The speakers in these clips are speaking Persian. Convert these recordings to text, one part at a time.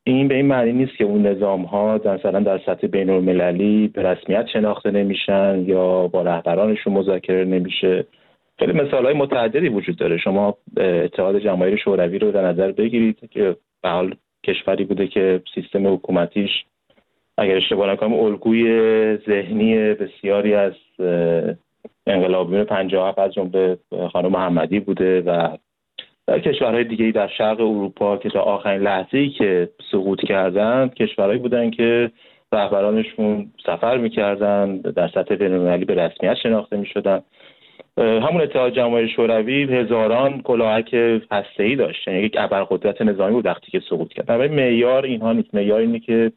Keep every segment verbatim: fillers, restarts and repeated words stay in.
این به این معنی نیست که اون نظام‌ها مثلا در سطح بین‌المللی به رسمیت شناخته نمیشن یا با رهبرانشون مذاکره نمیشه. خیلی مثال‌های متعددی وجود داره. شما اتحاد جماهیر شوروی رو در نظر بگیرید که به حال کشوری بوده که سیستم حکومتیش اگر اشتباه نکنم الگوی ذهنی بسیاری از انقلابیون پنجاه و هفت از جمله خانم محمدی بوده و کشورهای دیگه‌ای در شرق اروپا که تا آخرین لحظه‌ای که سقوط کردند کشورهایی بودن که رهبرانشون سفر می‌کردن، در سطح بین‌المللی به رسمیت شناخته می‌شدن. همون اتحاد جماهیر شوروی هزاران کلاهک هسته‌ای داشت، یعنی یک ابرقدرت نظامی بود وقتی که سقوط کرد. ولی معیار اینها نیست. معیار اینه که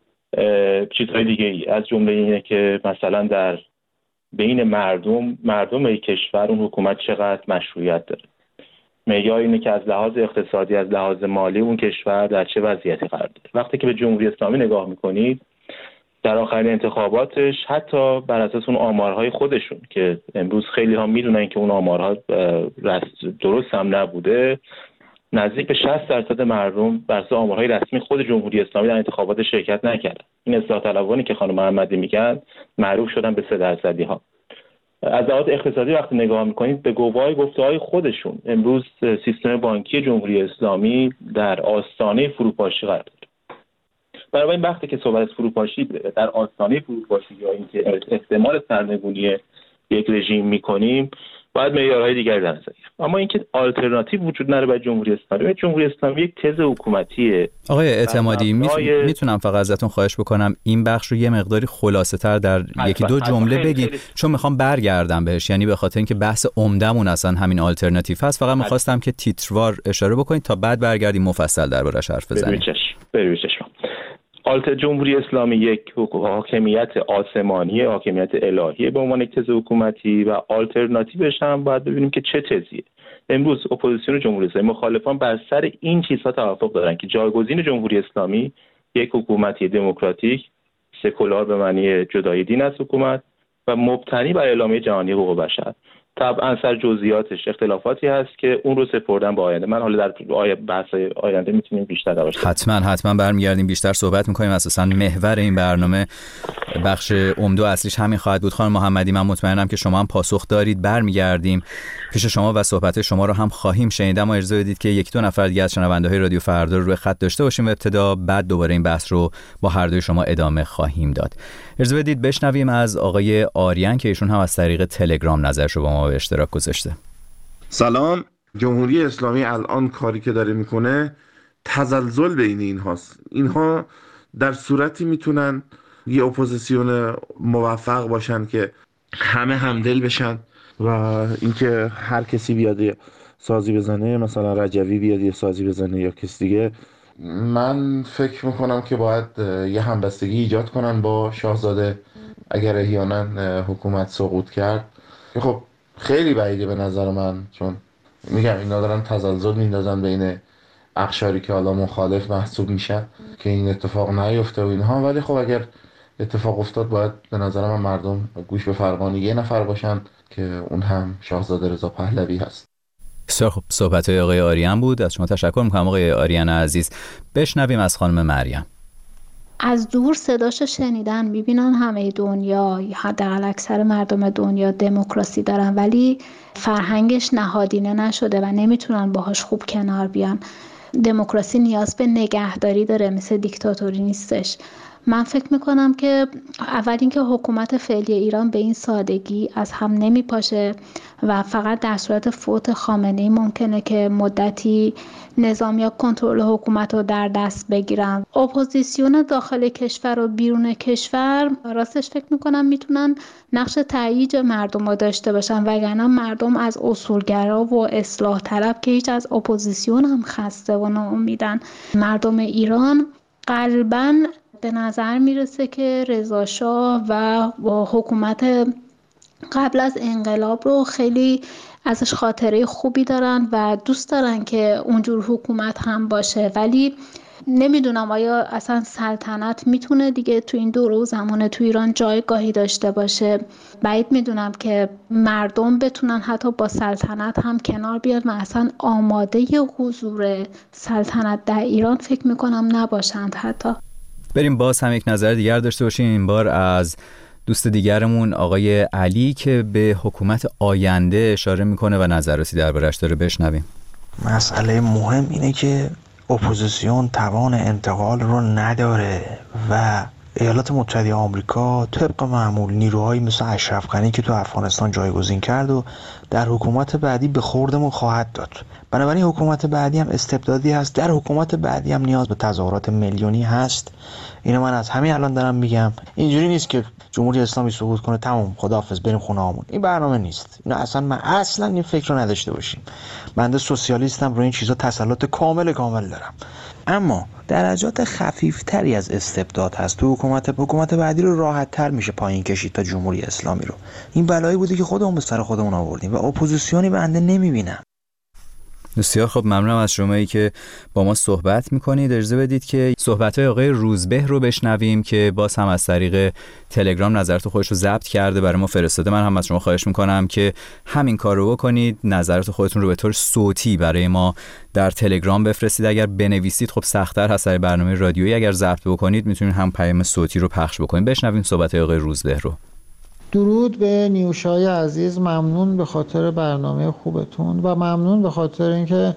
چیزهای دیگه‌ای از جمله اینه که مثلا در بین مردم مردم یک کشور اون حکومت چقدر مشروعیت داره. معیار اینه که از لحاظ اقتصادی، از لحاظ مالی اون کشور در چه وضعیتی قرار داره. وقتی که به جمهوری اسلامی نگاه میکنید در آخرین انتخاباتش حتی بر اساس اون آمارهای خودشون که امروز خیلی ها میدونن که اون آمارها درست هم نبوده، نزدیک به شصت درصد مردم بر اساس آمارهای رسمی خود جمهوری اسلامی در انتخابات شرکت نکردن. این اصلاح طلبانی که خانم محمدی میگن معروف شدن به سه درصدی ها. از لحاظ اقتصادی وقتی نگاه میکنید به گواه گفته‌های خودشون امروز سیستم بانکی جمهوری اسلامی در آستانه فروپاشی قرار داره. برای این وقتی که صحبت از فروپاشی در آستانه فروپاشی یا اینکه احتمال سرنگونی یک رژیم میکنیم باید معیارهای دیگری در نظر گرفت. اما اینکه آلترناتیو وجود نداره برای جمهوری اسلامی. جمهوری اسلامی یک تز حکومتیه. آقای اعتمادی میتونم میتونم فقط ازتون خواهش بکنم این بخش رو یه مقداری خلاصه تر در یکی دو جمله بگید، چون میخوام برگردم بهش، یعنی به خاطر اینکه بحث عمدمون اصلا همین آلترناتیو هست. فقط میخواستم که تیتروار اشاره بکنید تا بعد برگردیم مفصل دربارش حرف بزنیم. بریم آلت جمهوری اسلامی یک حاکمیت آسمانی، حاکمیت الهیه به عنوان یک تز حکومتی و آلترناتیوش هم باید ببینیم که چه تزیه. امروز اپوزیسیون جمهوری اسلامی مخالفان بر سر این چیزها توافق دارن که جایگزین جمهوری اسلامی یک حکومتی دموکراتیک سکولار به معنی جدای دین از حکومت و مبتنی بر اعلامیه جهانی حقوق بشر. طبعا سر جزئیاتش اختلافاتی هست که اون رو سپردن به آینده. من حالا در آیه بحث آینده میتونیم بیشتر درش حتما حتما برمیگردیم بیشتر صحبت میکنیم. اساسا محور این برنامه بخش عمده اصلیش همین خواهد بود. خانم محمدی من مطمئنم که شما هم پاسخ دارید. برمیگردیم پیش شما و صحبت شما رو هم خواهیم شنید، اما اجازه بدید که یک دو نفر دیگه از شنونده‌های رادیو فردا رو روی خط داشته باشیم و ابتدا بعد دوباره این بحث رو با هر دوی شما ادامه خواهیم داد. اجازه بدید بشنویم از آقای آریان که ایشون هم از طریق تلگرام نظرش رو با ما به اشتراک گذاشته. سلام. جمهوری اسلامی الان کاری که داره میکنه تزلزل بین اینهاست. اینها در صورتی میتونن یه اپوزیسیون موفق باشن که همه همدل بشن و اینکه هر کسی بیاد سازی بزنه، مثلا رجوی بیاد یه سازی بزنه یا کسی دیگه. من فکر میکنم که باید یه همبستگی ایجاد کنن با شاهزاده اگر احیانا حکومت سقوط کرد. خب خیلی بعیده به نظر من، چون میگم اینا دارن تزلزل میندازن بین اقشاری که حالا مخالف محسوب میشن که این اتفاق نیفته و اینها. ولی خب اگر اتفاق افتاد باید به نظر من مردم گوش به فرمان یه نفر باشن که اون هم شاهزاده رضا پهلوی هست. خب صحبت های آقای آریان بود. از شما تشکر میکنم آقای آریان عزیز. بشنویم از خانم مریم. از دور صداشو شنیدن میبینن همه دنیا، حداقل اکثر مردم دنیا دموکراسی دارن ولی فرهنگش نهادینه نشده و نمیتونن باهاش خوب کنار بیان. دموکراسی نیاز به نگهداری داره، مثل دیکتاتوری نیستش. من فکر میکنم که اول اینکه حکومت فعلی ایران به این سادگی از هم نمیپاشه و فقط در صورت فوت خامنه‌ای ممکنه که مدتی نظامیا کنترل حکومت رو در دست بگیرن. اپوزیسیون داخل کشور و بیرون کشور راستش فکر میکنم میتونن نقش تأیید مردم رو داشته باشن، وگرنه مردم از اصولگرا و اصلاح طلب که هیچ از اپوزیسیون هم خسته و ناامیدن. مردم ایران قلباً به نظر میرسه که رضا شاه و حکومت قبل از انقلاب رو خیلی ازش خاطره خوبی دارن و دوست دارن که اونجور حکومت هم باشه. ولی نمیدونم آیا اصلا سلطنت میتونه دیگه تو این دوره و زمانه تو ایران جایگاهی داشته باشه. بعید میدونم که مردم بتونن حتی با سلطنت هم کنار بیاد و اصلا آماده حضور سلطنت در ایران فکر میکنم نباشند. حتی بریم باز هم یک نظر دیگر داشته باشیم، این بار از دوست دیگرمون آقای علی که به حکومت آینده اشاره میکنه و نظراتی دربارش داره، بشنویم. مسئله مهم اینه که اپوزیسیون توان انتقال رو نداره و ایالات متحده آمریکا طبق معمول نیروهایی مثل اشرف غنی که تو افغانستان جایگزین کرد و در حکومت بعدی به خوردمون خواهد داد. بنابراین حکومت بعدی هم استبدادی هست، در حکومت بعدی هم نیاز به تظاهرات میلیونی هست. اینو من از همین الان دارم میگم. اینجوری نیست که جمهوری اسلامی سقوط کنه تمام خداحافظ بریم خونه هامون. این برنامه نیست. اینو اصلا من اصلا این فکر رو نداشته باشیم. بنده سوسیالیستم، روی این چیزا تسلط کامل کامل دارم. اما درجات خفیفتری از استبداد هست. تو حکومت حکومت بعدی رو راحت تر میشه پایین کشید تا جمهوری اسلامی رو. این بلایی بوده که خودمون به سر خودمون آوردیم و اپوزیسیونی بنده نمیبینم. بسیار خب، ممنونم از شمایی که با ما صحبت میکنید. اجازه بدید که صحبت‌های آقای روزبه رو بشنویم که باز هم از طریق تلگرام نظرات خودش رو ضبط کرده برای ما فرستاده. من هم از شما خواهش میکنم که همین کار رو بکنید، نظرات خودتون رو به طور صوتی برای ما در تلگرام بفرستید. اگر بنویسید خب سخت‌تر هست برای برنامه رادیویی، اگر ضبط بکنید میتونید هم پیام صوتی رو پخش بکنید. بشنویم صحبت‌های آقای روزبه رو. درود به نیوشای عزیز، ممنون به خاطر برنامه خوبتون و ممنون به خاطر اینکه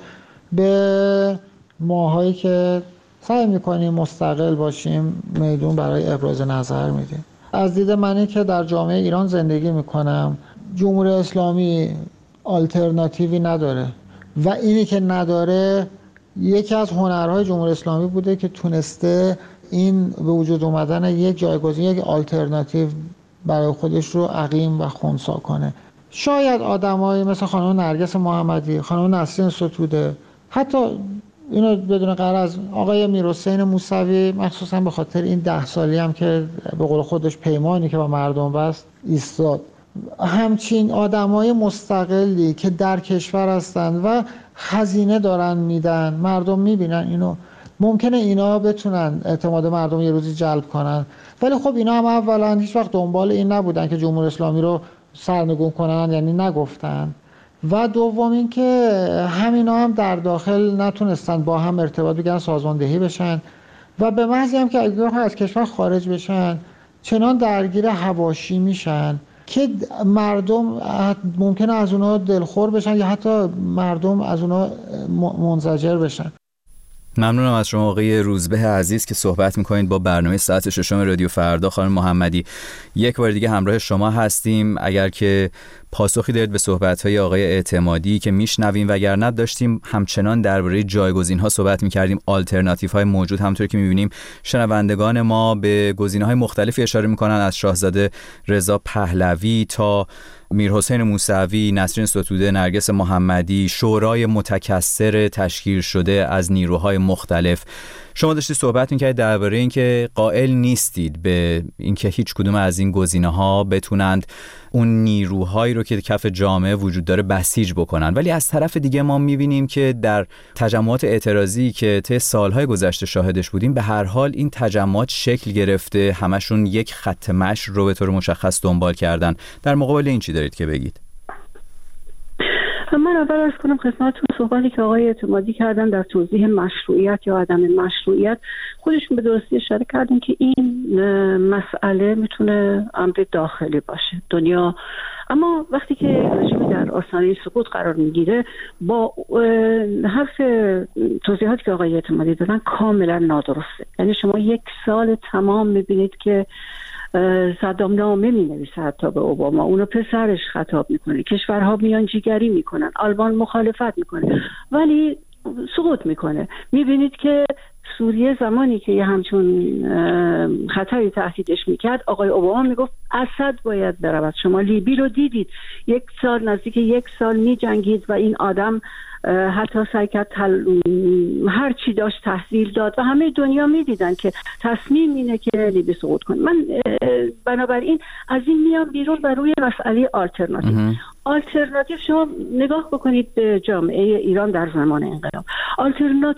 به ماهایی که سعی میکنیم مستقل باشیم میدون برای ابراز نظر میدیم. از دید منی که در جامعه ایران زندگی میکنم، جمهوری اسلامی آلترناتیوی نداره و اینی که نداره یکی از هنرهای جمهوری اسلامی بوده که تونسته این به وجود اومدن یک جایگزین، یک آلترناتیو برای خودش رو عقیم و خنثی کنه. شاید آدمایی مثل خانم نرگس محمدی، خانم نسرین ستوده، حتی اینو بدون غرض آقای میرحسین موسوی، مخصوصا به خاطر این ده سالی هم که به قول خودش پیمانی که با مردم بست ایستاد، همچین آدمای مستقلی که در کشور هستن و خزینه دارن میدن، مردم میبینن اینو، ممکنه اینا بتونن اعتماد مردم یه روزی جلب کنن. ولی خب اینا هم اولا هیچ وقت دنبال این نبودن که جمهوری اسلامی رو سرنگون کنن، یعنی نگفتن. و دوم این که همینا هم در داخل نتونستن با هم ارتباط بگیرن، سازماندهی بشن و به محضی هم که اگر از کشور خارج بشن چنان درگیر حواشی میشن که مردم ممکنه از اونا دلخور بشن یا حتی مردم از اونا منزجر بشن. ممنونم از شما آقای روزبه عزیز که صحبت میکنید با برنامه ساعت ششم رادیو فردا. خانم محمدی، یک بار دیگه همراه شما هستیم. اگر که پاسخی دارید به صحبت‌های آقای اعتمادی که میشنویم، وگرنه داشتیم همچنان درباره جایگزین‌ها صحبت می‌کردیم، آلترناتیوهای موجود. همونطور که می‌بینیم شنوندگان ما به گزینه‌های مختلفی اشاره می‌کنن، از شاهزاده رضا پهلوی تا میرحسین موسوی، نسرین ستوده، نرگس محمدی، شورای متکثر تشکیل شده از نیروهای مختلف. شما داشتید صحبت می‌کردید درباره اینکه قائل نیستید به اینکه هیچ کدوم از این گزینه‌ها بتونند اون نیروهایی رو که کف جامعه وجود داره بسیج بکنن. ولی از طرف دیگه ما می‌بینیم که در تجمعات اعتراضی که طی سال‌های گذشته شاهدش بودیم، به هر حال این تجمعات شکل گرفته، همشون یک خط مشی رو به طور مشخص دنبال کردن. در مقابل این چی دارید که بگید؟ من اول عرض کنم خدمتتون صحبتی که آقای اعتمادی کردن در توضیح مشروعیت یا عدم مشروعیت، خودشون به درستی اشاره کردن که این مسئله میتونه امر داخلی باشه دنیا، اما وقتی که رژیم در آستانه سقوط قرار میگیره با حرف توضیحاتی که آقای اعتمادی دادن کاملا نادرسته. یعنی شما یک سال تمام میبینید که صدام نامه می نویسه حتی به اوباما، اونو پسرش خطاب میکنه، کشورها میان جیگری میکنن، آلمان مخالفت میکنه ولی سقوط میکنه. میبینید که سوریه زمانی که یه همچون خطری تهدیدش میکرد، آقای اوباما میگفت اسد باید برود. شما لیبی رو دیدید، یک سال نزدیک یک سال میجنگید و این آدم حتی سعی کرد تل... هر چی داشت تحویل داد و همه دنیا میدیدن که تصمیم اینه که لیبی سقوط کنه. من بنابراین از این میام بیرون و روی مسئله آلترناتیو. آلترناتیو شما نگاه بکنید به جامعه ایران در زمان انقلاب. آلترناتیو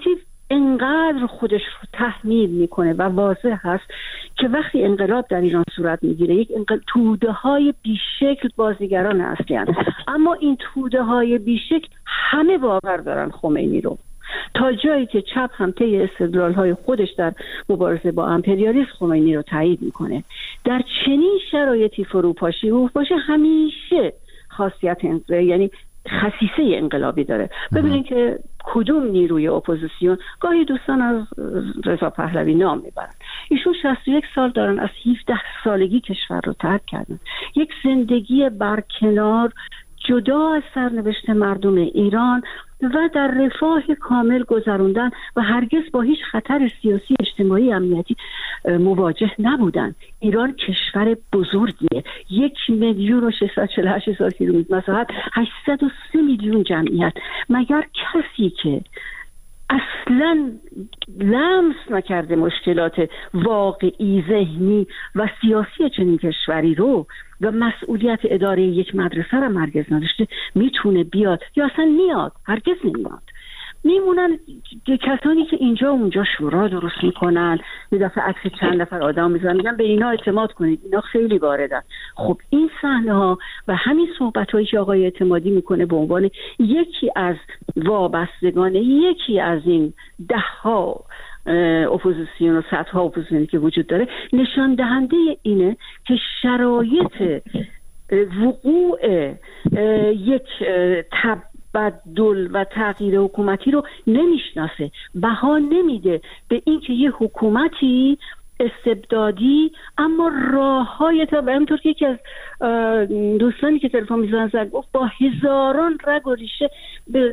انقدر خودش رو تحمیل میکنه و واضح هست که وقتی انقلاب در ایران صورت میگیره یک انقلاب توده های بیشکل بازیگران اصلی هست، اما این توده های بیشکل همه باور دارن خمینی رو، تا جایی که چپ هم طی استدلال‌های خودش در مبارزه با امپریالیسم خمینی رو تایید میکنه. در چنین شرایطی فروپاشی فروپاشی همیشه خاصیت یعنی خصیصه انقلابی داره. ببینید که کدوم نیروی اپوزیسیون، گاهی دوستان از رضا پهلوی نام میبرن، ایشون شصت و یک سال دارن، از هفده سالگی کشور رو ترک کردن، یک زندگی برکنار جدا از سرنوشت مردم ایران و در رفاه کامل گذروندن و هرگز با هیچ خطر سیاسی اجتماعی امنیتی مواجه نبودن. ایران کشور بزرگیه، یک میلیون و ششصد و چهل و هشت هزار کیلومتر مساحت، هشتصد و سه میلیون جمعیت. مگر کسی که اصلا لمس نکرده مشکلات واقعی ذهنی و سیاسی چنین کشوری رو و مسئولیت اداره یک مدرسه را هرگز نداشته میتونه بیاد یا اصلا میاد؟ هرگز نمیاد. میمونن کسانی که اینجا و اونجا شورا درست میکنن، یه دفعه عکس چند نفر آدم میذارن میگن به اینا اعتماد کنید، اینا خیلی واردن. خب این صحنه ها و همین صحبت هایی که آقای اعتمادی میکنه به عنوان یکی از وابستگان یکی از این ده ها اپوزیسیون و صدها اپوزیسیونی که وجود داره، نشان دهنده اینه که شرایط وقوع یک تبدل و تغییر حکومتی رو نمیشناسه، بها نمیده به اینکه یه حکومتی استبدادی اما راه‌های تا همونطور که یکی از دوستانی که تلفن می‌زدن زد گفت با هزاران رگ و ریشه به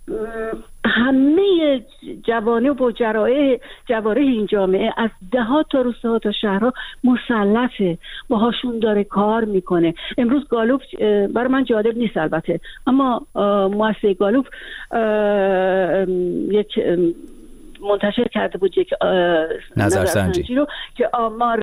همه جوانب و جرایح جوارح این جامعه از دهات تا روستاها تا شهرها مسلطه، باهاشون داره کار میکنه. امروز گالوپ برای من جالب نیست البته، اما مؤسسه گالوپ یک منتشر کرده بود یک نظرسنجی رو که آمار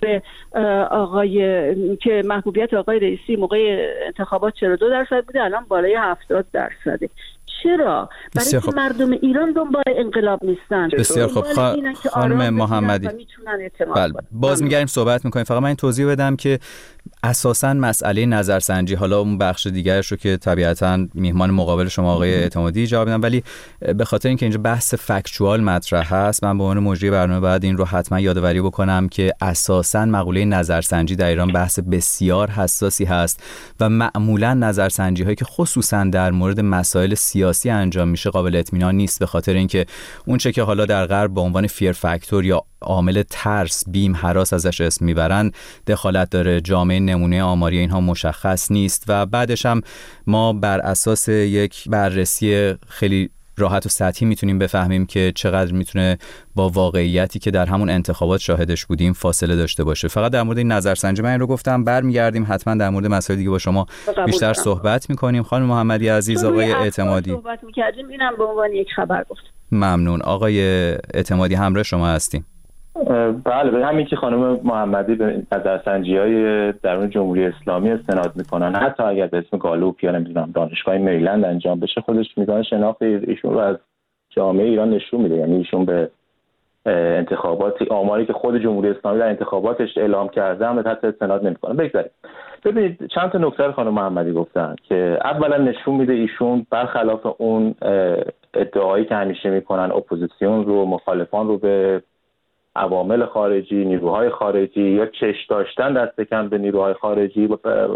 آقای که محبوبیت آقای رئیسی موقع انتخابات چهل و دو درصد بوده، الان بالای هفتاد درصده. چرا؟ برای اینکه مردم ایران دنبال انقلاب نیستن. بسیار خوب. خانم محمدی، بله باز میگردیم صحبت میکنیم. فقط من این توضیح بدم که اساساً مسئله نظرسنجی، حالا اون بخش دیگرش رو که طبیعتاً میهمان مقابل شما آقای اعتمادی جواب بدن، ولی به خاطر اینکه اینجا بحث فکتوال مطرح هست، من به عنوان مجری برنامه باید این رو حتما یادآوری بکنم که اساساً مقوله نظرسنجی در ایران بحث بسیار حساسی هست و معمولاً نظرسنجی هایی که خصوصاً در مورد مسائل سیاسی انجام میشه قابل اطمینان نیست، به خاطر اینکه اون چه که حالا در غرب به عنوان فیر فاکتور یا عامل ترس، بیم، هراس ازش اسم میبرن دخالت داره. جامعه نمونه آماری اینها مشخص نیست و بعدش هم ما بر اساس یک بررسی خیلی راحت و سطحی میتونیم بفهمیم که چقدر میتونه با واقعیتی که در همون انتخابات شاهدش بودیم فاصله داشته باشه. فقط در مورد این نظرسنجی من این رو گفتم، برمیگردیم حتما در مورد مسائل دیگه با شما بیشتر صحبت میکنیم. خانم محمدی عزیز، آقای اعتمادی صحبت میکردیم، اینم به عنوان یک خبر گفت. ممنون. آقای اعتمادی همراه شما هستیم. بله، به همین که خانم محمدی به نظرسنجی‌های درون جمهوری اسلامی استناد میکنن، حتی اگر به اسم گالوپ یا نمیدونم دانشگاه مریلند انجام بشه، خودش میزان شناخت ایشون رو از جامعه ایران نشون میده. یعنی ایشون به انتخابات، آماری که خود جمهوری اسلامی در انتخاباتش اعلام کرده هم حتی استناد نمیکنه. بگذاریم. ببینید چند تا نکته خانم محمدی گفتن که اولا نشون میده ایشون برخلاف اون ادعایی که همیشه میکنن اپوزیسیون رو، مخالفان رو به عوامل خارجی، نیروهای خارجی یا چش داشتن دست کم به نیروهای خارجی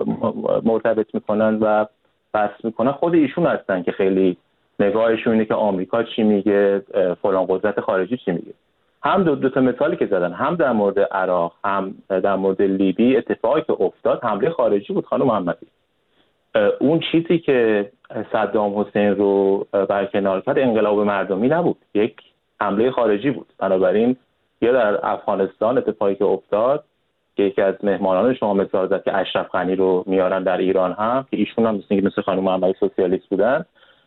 مرتبط میکنن و بس میکنن، خود ایشون هستن که خیلی نگاهشون اینه که آمریکا چی میگه، فلان قدرت خارجی چی میگه. هم دو, دو تا مثالی که زدن، هم در مورد عراق هم در مورد لیبی، اتفاقی که افتاد حمله خارجی بود خانم محمدی. اون چیزی که صدام حسین رو برکنار کرد انقلاب مردمی نبود، یک حمله خارجی بود. بنابراین یا در افغانستان اتفاقی که افتاد که یکی از مهمانان شما مثال زد که اشرف غنی رو میارن در ایران هم که ایشون هم مثل مثل خانم محمدی سوسیالیست بودن،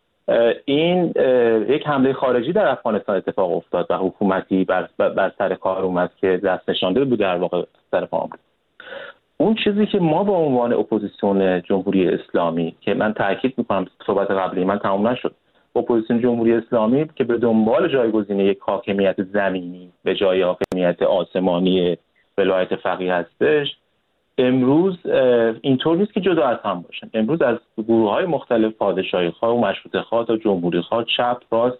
این یک حمله خارجی در افغانستان اتفاق افتاد و حکومتی بر, بر سر کار اومد که دست نشانده بود در واقع سر آمریکا. اون چیزی که ما به عنوان اپوزیسیون جمهوری اسلامی، که من تاکید میکنم صحبت قبلی من تمام نشد، اپوزیسیون جمهوری اسلامی که به دنبال جایگزینی یک حاکمیت زمینی به جای حاکمیت آسمانی ولایت فقیه هستش، امروز اینطور نیست که جدا از هم باشن. امروز از گروه‌های مختلف، پادشاهی‌خواه و مشروطه‌خواه تا جمهوری‌خواه، چپ راست،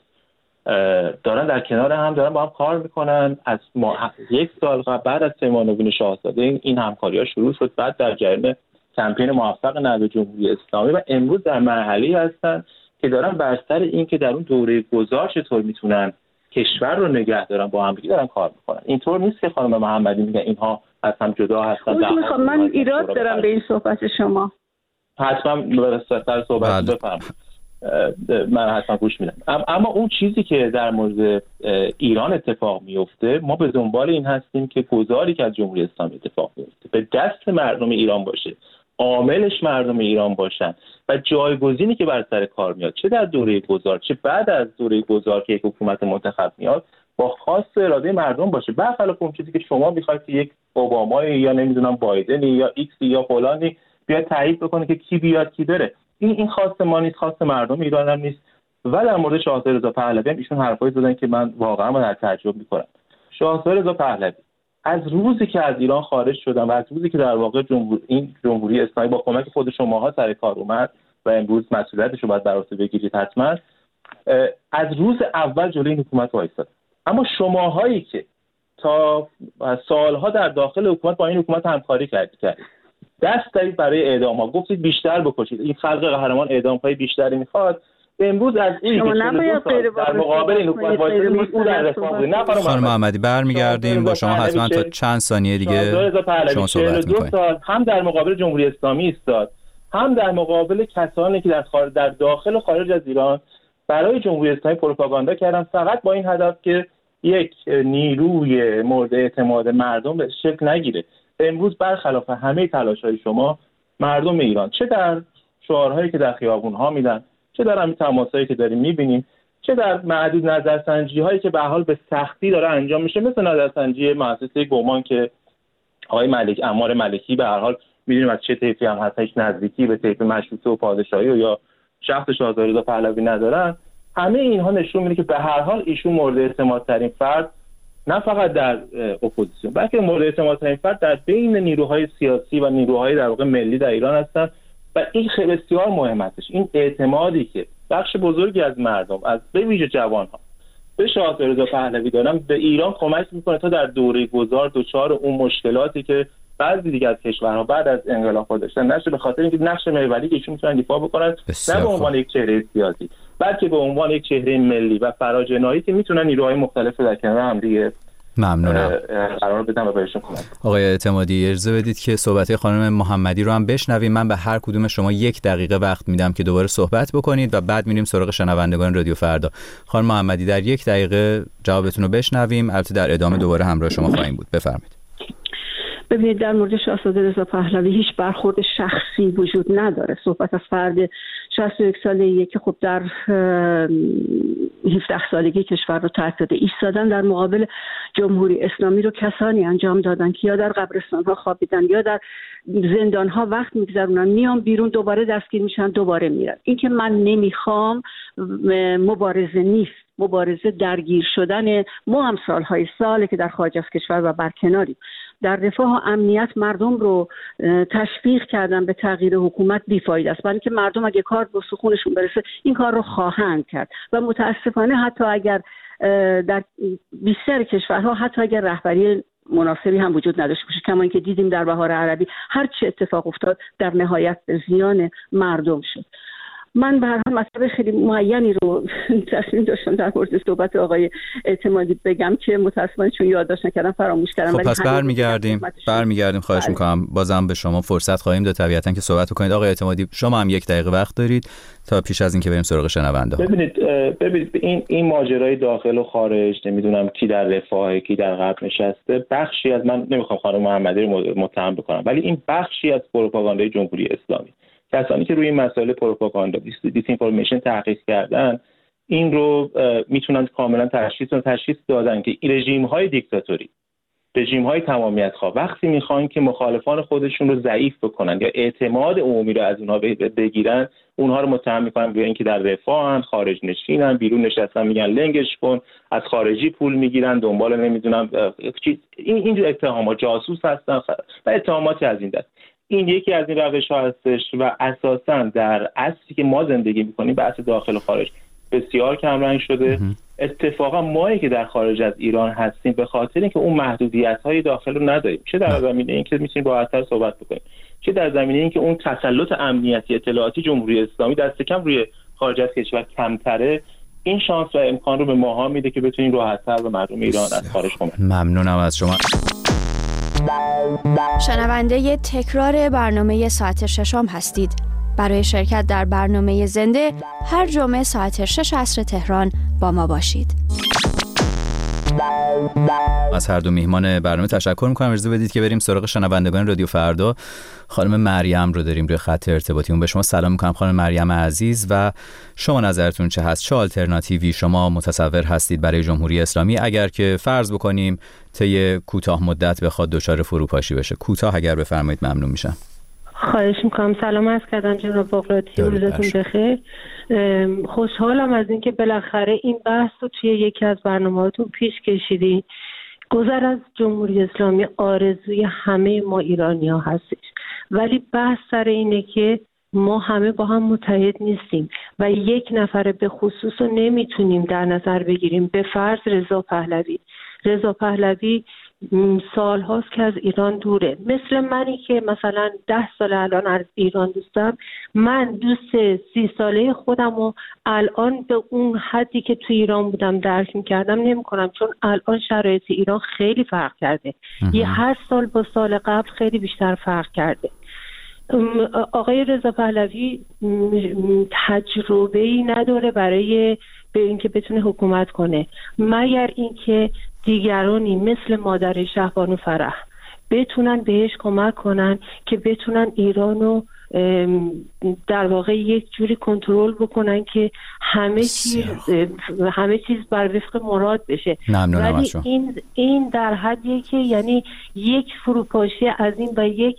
دارن در کنار هم دارن با هم کار میکنن. از ما یک سال قبل بعد از پیمان‌نوین شاهزاده این, این همکاری‌ها شروع شد، بعد در جریان کمپین موفق نهضت جمهوری اسلامی و امروز در مرحله‌ای هستن که دارن بر سر این که در اون دوره گذار چطور میتونن کشور رو نگه دارن با هم دارن کار میکنن. اینطور نیست که خانم محمدی میگن اینها از هم جدا هستن. میخوام من ایراد دارم به این صحبت شما. حتما به سر صحبت بفرمایید، من حتما گوش میدم. اما اون چیزی که در مورد ایران اتفاق میفته، ما به دنبال این هستیم که گذاری که از جمهوری اسلامی اتفاق میفته به دست مردم ایران باشه، عاملش مردم ایران باشن و جایگزینی که بر سر کار میاد، چه در دوره گذار چه بعد از دوره گذار که یک حکومت منتخب میاد، با خاص اراده مردم باشه. برخلاف اون چیزی که شما میخواید که یک اوبامایی یا نمیدونم بایدنی یا ایکسی یا فلانی بیاد تایید بکنه که کی بیاد کی بره. این این خاص ما نیست، خاص مردم ایران هم نیست. و در مورد شاهزاده رضا پهلوی هم ایشون حرفایی زدن که من واقعا من تعجب میکنم. شاهزاده رضا پهلوی از روزی که از ایران خارج شدن و از روزی که در واقع جمهور این جمهوری اسلامی با کمک خود شماها سر کار اومد و امروز مسئولیتش رو باید بر عهده بگیرید حتما، از روز اول جلوی این حکومت وایساد. اما شماهایی که تا سالها در داخل حکومت با این حکومت همکاری کردید، دست دارید برای اعدام ها، گفتید بیشتر بکشید، این خلق قهرمان اعدام های بیشتری میخواد. امروز از این در مقابل این حکومت وایسادید، او در رفاه نه. خانم محمدی برمیگردیم با شما حتما تا چند ثانیه دیگه شما صحبت می‌کنید. سال هم در مقابل جمهوری اسلامی ایستاد، هم در مقابل کسانی که در خارج در داخل و خارج از ایران برای جمهوری اسلامی پروپاگاندا کردن، فقط با این هدف که یک نیروی مورد اعتماد مردم به شکل نگیره. امروز برخلاف همه تلاش‌های شما، مردم ایران چه در شعارهایی که در خیابون‌ها میدن، چه در همین تماسایی که داریم می‌بینیم، چه در معدود نظرسنجی‌هایی که به حال به سختی داره انجام میشه، مثل نظرسنجی مؤسسه گمان که آقای ملک عمار ملکی به هر حال می‌دونیم از چه طیفی هم هست، هیچ نزدیکی به طیف مشروطه و پادشاهی و یا شخص شاهزاده رضا پهلوی ندارن. همه اینها نشون میده که به هر حال ایشون مورد اعتمادترین فرد نه فقط در اپوزیسیون بلکه مورد اعتمادترین فرد در بین نیروهای سیاسی و نیروهای در واقع ملی در ایران هستن و این خیلی بسیار مهم هستش. این اعتمادی که بخش بزرگی از مردم از به ویژه جوان‌ها به شاهزاده رضا پهلوی دارن به ایران کمک میکنه تا در دوره گذار دچار اون مشکلاتی که بعضی دیگه از کشورها بعد از انقلاب داشتن نشه، به خاطر اینکه نقش محوری که ایشون میتونن دفاع بکنن نه به عنوان یک چهره سیاسی بلکه به عنوان یک چهره ملی و فراجناهی که میتونن نیروهای مختلف در کنار هم دیگه ممنونم قرار بدم و بهشون کمک. آقای اعتمادی اجازه بدید که صحبت خانم محمدی رو هم بشنویم. من به هر کدوم شما یک دقیقه وقت میدم که دوباره صحبت بکنید و بعد میریم سراغ شنوندگان رادیو فردا. خانم محمدی در یک دقیقه جوابتون رو بشنویم، البته در ادامه دوباره همراه شما خواهیم بود. بفرمایید. ببینید در مورد شاهزاده رضا پهلوی هیچ برخورد شخصی وجود نداره. صحبت از فرد شصت و یک ساله‌ایه که خب در هفده سالگی کشور رو ترک داده. ایستادن در مقابل جمهوری اسلامی رو کسانی انجام دادن که یا در قبرستان‌ها خوابیدن یا در زندان‌ها وقت می‌گذرونن، میان بیرون دوباره دستگیر میشن دوباره میرن. این که من نمیخوام مبارزه نیست، مبارزه درگیر شدن ما هم سالهای ساله که در خارج از کشور و برکناریم. در رفاه و امنیت مردم رو تشویق کردن به تغییر حکومت بیفایده است، برای که مردم اگه کار به سخونشون برسه این کار رو خواهند کرد و متاسفانه حتی اگر در بیشتر کشورها حتی اگر رهبری مناسبی هم وجود نداشته باشه، کما اینکه دیدیم در بهار عربی هر چه اتفاق افتاد در نهایت به زیان مردم شد. من به هر حال مطلب خیلی معینی رو تصمیم داشتم در مورد صحبت آقای اعتمادی بگم که متأسفانه چون یادداشت نکردم فراموش کردم. خب پس برمیگردیم برمیگردیم خواهش بله. میکنم بازم به شما فرصت خواهیم داد طبیعتا که صحبت کنید. آقای اعتمادی شما هم یک دقیقه وقت دارید تا پیش از اینکه بریم سراغ شنونده ها. ببینید ببینید این این ماجرای داخل و خارج، نمیدونم کی در رفاه کی در غرب نشسته، بخشی از من نمیخوام خانم محمدی رو متهم بکنم، ولی این بخشی از پروپاگاندای جمهوری اسلامی، کسانی که روی این مسئله پروپاگاندا دیس اینفورمیشن تحقیق کردن این رو میتونن کاملا تشخیص و تشخیص دادن که این رژیم‌های دیکتاتوری رژیم‌های تمامیت خواه وقتی میخوان که مخالفان خودشون رو ضعیف بکنن یا اعتماد عمومی رو از اونها بگیرن، اونها رو متهم میکنن به اینکه در رفاهن، خارج نشینن، بیرون نشستن میگن لنگش کن، از خارجی پول میگیرن، دنبال نمیدونم چیز، این اینجور اتهامات، جاسوس هستن و اتهاماتی از این دست. این یکی از این روش‌ها هستش و اساساً در عصری که ما زندگی میکنیم بحث داخل و خارج بسیار کمرنگ شده. اتفاقا مایی که در خارج از ایران هستیم به خاطر اینکه اون محدودیت‌های داخل رو نداریم، چه در زمینه اینکه میتونیم راحت‌تر صحبت بکنیم، چه در زمینه اینکه اون تسلط امنیتی اطلاعاتی جمهوری اسلامی دست کم روی خارج از کشور کمتره، این شانس و امکان رو به ماها میده که بتونیم راحت‌تر به مردم ایران از خارج کمک کنیم. ممنونم از شما. شنونده تکرار برنامه ساعت ششم هستید. برای شرکت در برنامه زنده هر جمعه ساعت شش عصر تهران با ما باشید. از هر دو میهمان برنامه تشکر میکنم. اجازه بدید که بریم سراغ شنوندگان رادیو فردا. خانم مریم رو داریم روی خط ارتباطی. اون به شما سلام میکنم خانم مریم عزیز و شما نظرتون چه هست؟ چه آلترناتیوی شما متصور هستید برای جمهوری اسلامی اگر که فرض بکنیم طی کوتاه مدت بخواد دچار فروپاشی بشه؟ کوتاه اگر بفرمایید ممنون میشم. خواهش میکنم. سلام عرض کردم جناب بغراتی، روزتون بخیر. خوشحالم از اینکه بالاخره این بحث رو توی یکی از برنامه‌هاتون پیش کشیدین. گذر از جمهوری اسلامی آرزوی همه ما ایرانی‌ها هستش، ولی بحث سر اینه که ما همه با هم متحد نیستیم و یک نفر به خصوص رو نمیتونیم در نظر بگیریم. به فرض رضا پهلوی. رضا پهلوی سال هاست که از ایران دوره، مثل منی که مثلا ده سال الان از ایران دوستم. من دوست سی ساله خودم و الان به اون حدی که تو ایران بودم درک میکردم نمی کنم، چون الان شرایط ایران خیلی فرق کرده. یه هر سال با سال قبل خیلی بیشتر فرق کرده. آقای رضا پهلوی تجربه‌ای نداره برای به اینکه بتونه حکومت کنه، مگر اینکه دیگرانی مثل مادر شهبانو فرح بتونن بهش کمک کنن که بتونن ایرانو در واقع یک جوری کنترل بکنن که همه چیز همه چیز بر وفق مراد بشه. ولی این این در حدیه که یعنی یک فروپاشی از این و یک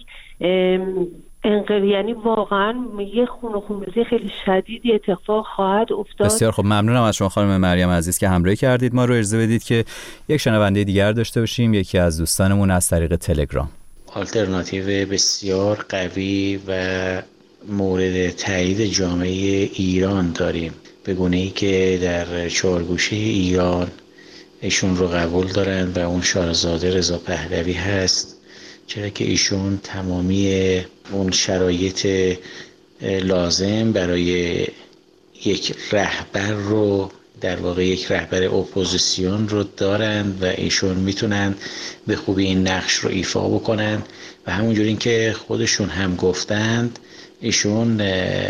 انقلاب، یعنی واقعا یه خون و خونریزی خیلی شدیدی اتفاق خواهد افتاد. بسیار خب، ممنونم از شما خانم مریم عزیز که همراهی کردید ما رو. اجازه بدید که یک شنونده دیگر داشته باشیم، یکی از دوستانمون از طریق تلگرام. آلترناتیو بسیار قوی و مورد تایید جامعه ایران داریم، به گونه‌ای که در چهارگوشه ایران ایشون رو قبول دارن و اون شاهزاده رضا پهلوی هست، چرا که ایشون تمامی اون شرایط لازم برای یک رهبر رو، در واقع یک رهبر اپوزیسیون رو دارن و ایشون میتونن به خوبی این نقش رو ایفا بکنن و همونجوری این که خودشون هم گفتند ایشون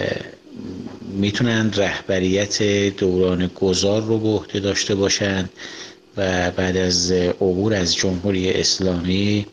میتونن رهبریت دوران گذار رو به عهده داشته باشن و بعد از عبور از جمهوری اسلامی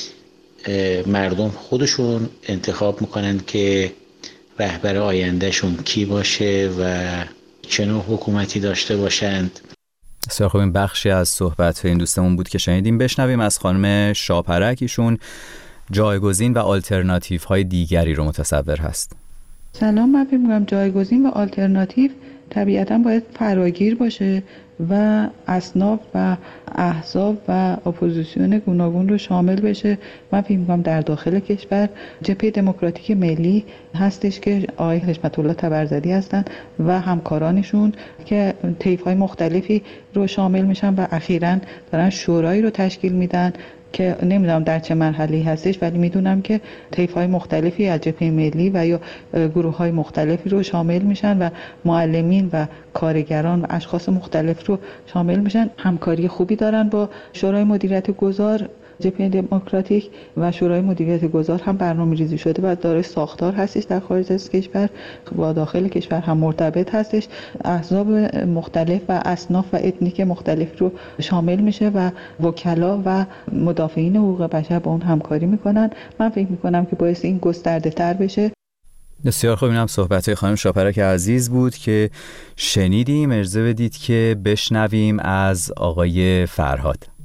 مردم خودشون انتخاب میکنن که رهبر آیندهشون کی باشه و چه نوع حکومتی داشته باشند. بسیار خوب، این بخشی از صحبت این دوستمون بود که شنیدیم. بشنویم از خانم شاپرک، ایشون جایگزین و آلترناتیو های دیگری رو متصور هست. سلام، من فکر می‌کنم جایگزین و آلترناتیو طبیعتاً باید فراگیر باشه و اصناف و احزاب و اپوزیسیون گوناگون رو شامل بشه. من فکر می‌کنم در داخل کشور جبهه دموکراتیک ملی هستش که آقای حشمت الله طبرزدی هستن و همکارانشون که طیف‌های مختلفی رو شامل میشن و اخیراً دارن شورایی رو تشکیل میدن که نمیدونم در چه مرحله‌ای هستش، ولی میدونم که طیف‌های مختلفی از جبهه ملی و یا گروه‌های مختلفی رو شامل میشن و معلمین و کارگران و اشخاص مختلف رو شامل میشن. همکاری خوبی دارن با شورای مدیریت گذار جبهه دموکراتیک و شورای مدیریت گذار هم برنامه‌ریزی شده و داره ساختار هستش در خارج از کشور و داخل کشور هم مرتبط هستش. احزاب مختلف و اصناف و اتنیک مختلف رو شامل میشه و وکلا و مدافعین حقوق بشر با اون همکاری میکنن. من فکر میکنم که باعث این گسترده تر بشه. بسیار خوب، اینم صحبت‌های خانم شاپرک عزیز بود که شنیدیم. اجازه بدید که بشنویم از آقای فرهاد.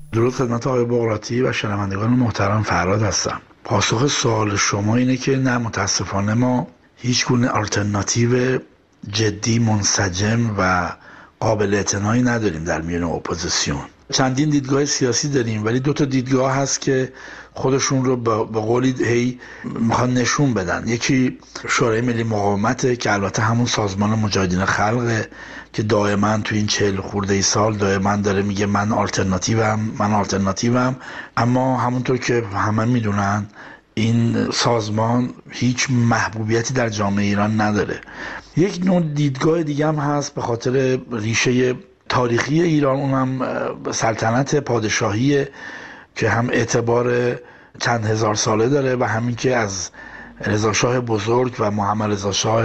درود خدمت آقای بقراطی و شنوندگان محترم. فرهاد هستم. پاسخ سوال شما اینه که نه، متاسفانه ما هیچ گونه آلترناتیو جدی، منسجم و قابل اعتنایی نداریم در میان اپوزیسیون. چندین دیدگاه سیاسی داریم، ولی دو تا دیدگاه هست که خودشون رو به قولی هی میخوان نشون بدن. یکی شورای ملی مقاومته که البته همون سازمان مجاهدین خلقه که دائما تو این چهل خورده ای سال دائما داره میگه من آلترناتیوم من آلترناتیوم اما همونطور که همه میدونن این سازمان هیچ محبوبیتی در جامعه ایران نداره. یک نوع دیدگاه دیگه هم هست به خاطر ریشه تاریخی ایران، اونم سلطنت پادشاهی که هم اعتبار چند هزار ساله داره و همین که از رضا شاه بزرگ و محمد رضا شاه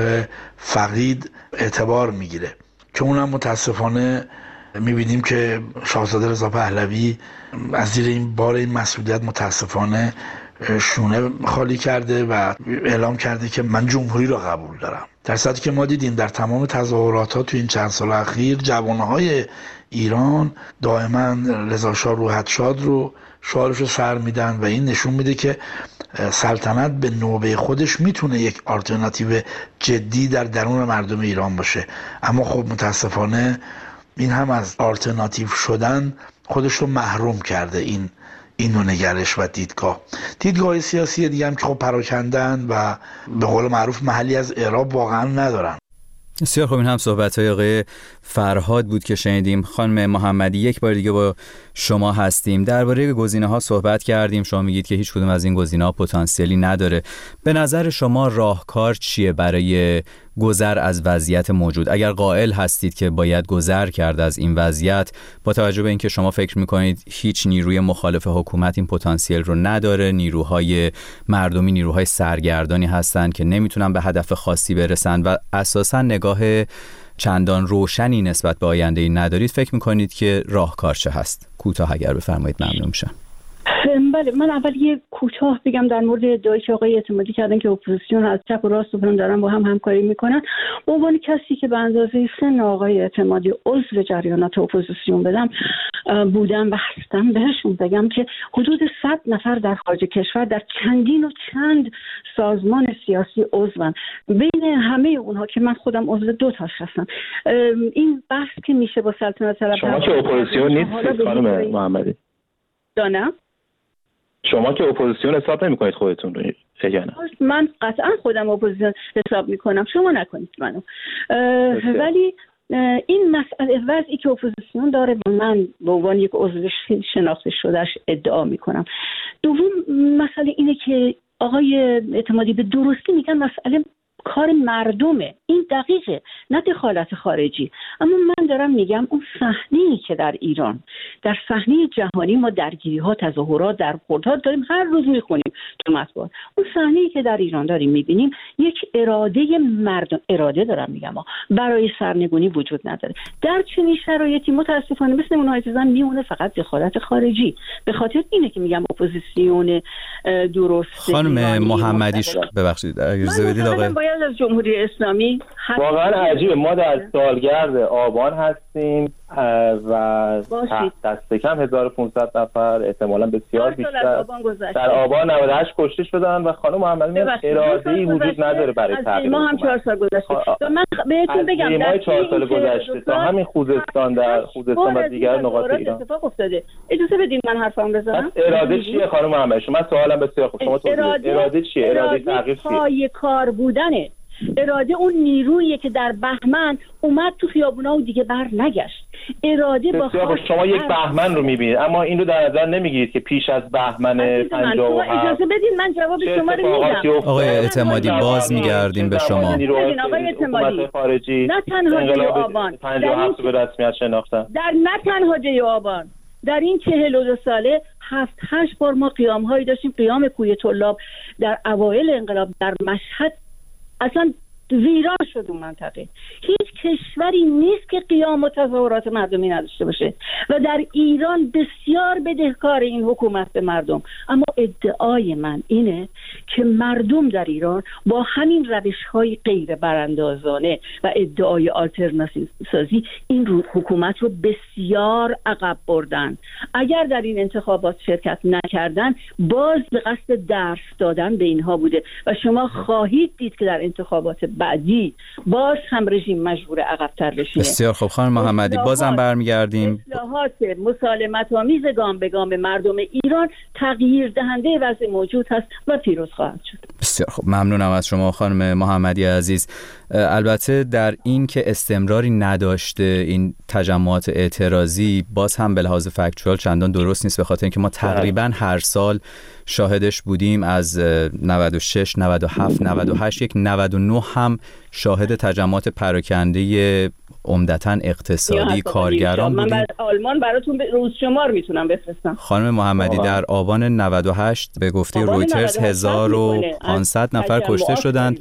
فقید اعتبار میگیره، که اونم متاسفانه میبینیم که شاهزاده رضا پهلوی از زیر این بار این مسئولیت متاسفانه شونه خالی کرده و اعلام کرده که من جمهوری رو قبول دارم، در صورتی که ما دیدیم در تمام تظاهرات ها تو این چند سال اخیر جوانهای ایران دائما رضا شاه روحت شاد رو شعارش رو سر میدن و این نشون میده که سلطنت به نوبه خودش میتونه یک آلترناتیو جدی در درون مردم ایران باشه. اما خب متاسفانه این هم از آلترناتیو شدن خودش رو محروم کرده، این این نوع نگرش و دیدگاه. دیدگاه سیاسی دیگه هم که خب پراکندن و به قول معروف محلی از اعراب واقعا ندارن. بسیار خوب، این هم صحبت‌های آقای فرهاد بود که شنیدیم. خانم محمدی، یک بار دیگه با شما هستیم. درباره گزینه‌ها صحبت کردیم، شما میگید که هیچ کدوم از این گزینه‌ها پتانسیلی نداره. به نظر شما راهکار چیه برای گذر از وضعیت موجود؟ اگر قائل هستید که باید گذر کرد از این وضعیت، با توجه به اینکه شما فکر میکنید هیچ نیروی مخالف حکومت این پتانسیل رو نداره، نیروهای مردمی نیروهای سرگردانی هستند که نمیتونن به هدف خاصی برسن و اساساً نگاه چندان روشنی نسبت به آینده ای ندارید، فکر میکنید که راهکار چه هست؟ کوتاه اگر بفرمایید ممنون میشم. بله، من اول یه کوتاه بگم در مورد ادعایی که آقای اعتمادی کردن که اپوزیسیون از چپ و راست و فلان دارن با هم همکاری میکنن. به عنوان کسی که به اندازه سن آقای اعتمادی عضو جریانات اپوزیسیون بدم بودم و هستم، بهشون بگم که حدود صد نفر در خارج کشور در چندین و چند سازمان سیاسی عضوان. بین همه اونها که من خودم عضو دو تاش هستم، این بحث که میشه با سلطنت طلب شما که اپوزیسیون نیستید خانم محمدی؟ دانم شما که اپوزیسیون حساب نمی کنید خودتون رو یا نه؟ من قطعا خودم اپوزیسیون حساب می کنم، شما نکنید منو. ولی این مسئله وضعی که اپوزیسیون داره من به عنوان یک عضو شناخته شدهش ادعا می کنم. دوم مسئله اینه که آقای اعتمادی به درستی میگن مسئله کار مردمه، این دقیقه، نه دخالت خارجی. اما من دارم میگم اون صحنه‌ای که در ایران، در صحنه جهانی ما درگیری‌ها، تظاهرات، درخوردها داریم، هر روز میخونیم تو مطبوعات، اون صحنه‌ای که در ایران داریم میبینیم یک اراده مردم، اراده دارم میگم برای سرنگونی وجود نداره. در چنین شرایطی متاسفانه مثل اونها چیزا میمونه فقط دخالت خارجی. به خاطر اینه که میگم اپوزیسیون درست. خانم محمدی ببخشید اجازه بدید آقای از جمهوری اسلامی واقعا عجیبه. ما در سالگرد آبان هستیم و دست کم هزار و پانصد نفر، احتمالا بسیار بیشتر در آبان نود و هشت کشته شدن و خانم محمدی میگن اراده‌ای وجود نداره برای تغییر. ما هم چهار سال گذشته. من بهتون بگم در چهار سال گذشته تا همین خوزستان در خوزستان و دیگر نقاط ایران اتفاق افتاده. اجازه بدید من حرفم بزنم. اراده چیه خانم محمدی؟ شما سوالم بسیار خوب. شما توضیح اراده چیه؟ اراده تغییر چیه؟ پای کار بودنه. اراده اون نیرویی که در بهمن اومد تو خیابونا و دیگه بر نگشت. اراده با شما یک بهمن رو میبینید اما این رو در نظر نمیگیرید که پیش از بهمن پنجاه و هفت اجازه بدید من جواب شما رو میدم. آقای اعتمادی باز میگردیم به شما. آقای اعتمادی خارجی نه تنها جای آبان پنجاه و هفت به رسمیت شناختن، در نه تنها جای آبان، در این چهل و دو ساله هفت هشت بار ما قیام هایی داشتیم. قیام کوی طلاب در اوایل انقلاب در مشهد اصلا ویران شد اون منطقه. هیچ کشوری نیست که قیام و تظاهرات مردمی نداشته باشه و در ایران بسیار بدهکار این حکومت به مردم. اما ادعای من اینه که مردم در ایران با همین روش‌های غیر براندازانه و ادعای آلترناتیو سازی این رو حکومت رو بسیار عقب بردن. اگر در این انتخابات شرکت نکردن باز به قصد درس دادن به اینها بوده و شما خواهید دید که در انتخابات بعدی باز هم رژیم مجبور عقب‌تر بشینه. بسیار خوب خانم محمدی، بازم برمیگردیم. اصلاحات مسالمت آمیز گام به گام مردم ایران تغییر دهنده وضع موجود هست و پیروز خواهد شد. بسیار خوب، ممنونم از شما خانم محمدی عزیز. البته در این که استمراری نداشته این تجمعات اعتراضی باز هم به لحاظ فکتوال چندان درست نیست، به خاطر اینکه ما تقریبا هر سال شاهدش بودیم. از نود و شش، نود و هفت، نود و هشت، یک نود و نه هم شاهد تجمعات پراکنده عمدتاً اقتصادی کارگران بودیم. من آلمان براتون روز شمار میتونم بفرستم. خانم محمدی در آبان نود و هشت به گفته رویترز هزار و پانصد نفر کشته شدند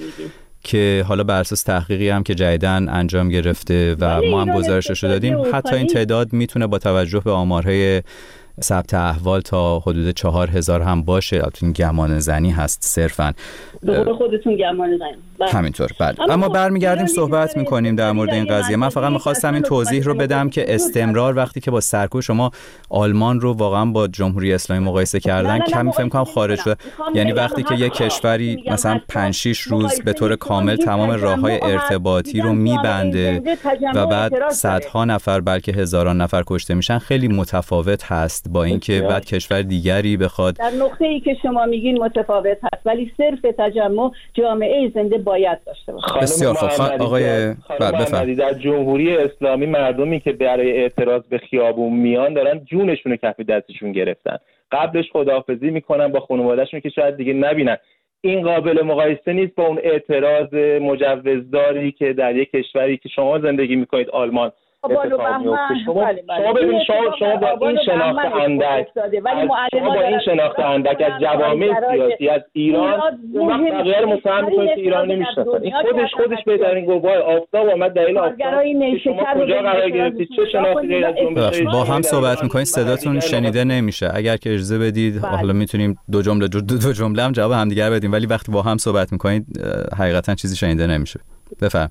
که حالا بر اساس تحقیقی هم که جدیداً انجام گرفته و ما هم گزارشش رو دادیم، حتی این تعداد میتونه با توجه به آمارهای ثبت احوال تا حدود چهار هزار هم باشه. البته این گمان زنی هست صرفاً. به قول خودتون گمان زنی. همینطور بله. اما, اما برمیگردیم صحبت میکنیم در مورد این قضیه. من فقط میخواستم این توضیح رو بدم که استمرار وقتی که با سرکوب شما آلمان رو واقعا با جمهوری اسلامی مقایسه کردن کمی فکر کنم خارج شده. یعنی وقتی که یک کشوری مثلا پنج شش روز به طور کامل تمام راههای ارتباطی رو میبنده و بعد صدها نفر بلکه هزاران نفر کشته میشن، خیلی متفاوت هست با اینکه بعد کشور دیگری بخواد. در نقطه‌ای که شما میگین متفاوت هست، ولی صرف تجمع جامعه زنده باید داشته باشه. بسیار خوب آقای بفرمایید. در جمهوری اسلامی مردمی که برای اعتراض به خیابون میان دارن جونشون رو کف دستشون گرفتن، قبلش خداحافظی میکنن با خانواده‌شون که شاید دیگه نبینن. این قابل مقایسه نیست با اون اعتراض مجوزداری که در یک کشوری که شما زندگی میکنید آلمان اتفاق میفته. شما شما ببینید شما شما با این شناخت اندک شما با این شناخت اندک از جوامع سیاسی از ایران وقت بقیه رو متهم میکنید که ایران نمیشناسن. این خودش خودش بهترین گواه آفتاب اومد دلیل آفتاب شما کجا قرار گرفتید، چه شناختی غیر از جنبش. با هم صحبت میکنید صداتون شنیده نمیشه. اگر که اجازه بدید حالا میتونیم دو جمله دو, دو جمله هم جواب همدیگه بدیم، ولی وقتی با هم صحبت میکنید حقیقتا چیزی شنیده نمیشه. بفرمایید.